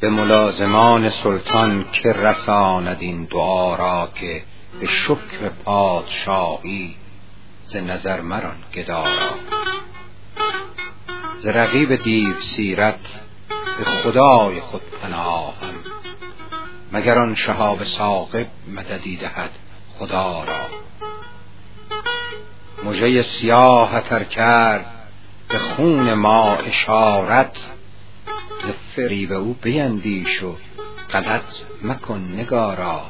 به ملازمان سلطان که رساند این دعا را که به شکر پادشاهی ز نظر مران گدا را. ز رقیب دیو سیرت به خدای خود پناهم، مگر آن شهاب ثاقب مددی دهد خدا را. مژه سیاهت ار کرد به خون ما اشارت، ز فریب او بیندیش و غلط مکن نگارا.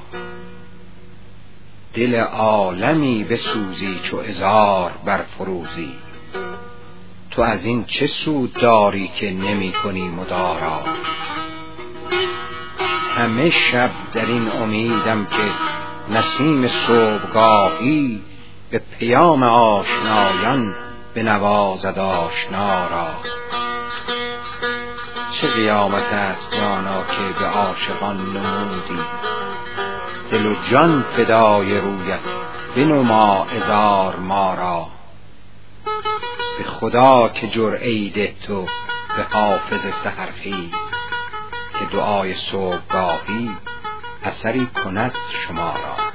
دل عالمی بسوزی چو عذار برفروزی، تو از این چه سود داری که نمی کنی مدارا. همه شب در این امیدم که نسیم صبحگاهی به پیام آشنایان بنوازد آشنا را. چه قیامت است جانا که به عاشقان نمودی، دل و جان فدای رویت بنما عذار ما را. به خدا که جرعه‌ای ده تو به حافظ سحرخیز، که دعای صبحگاهی اثری کند شما را.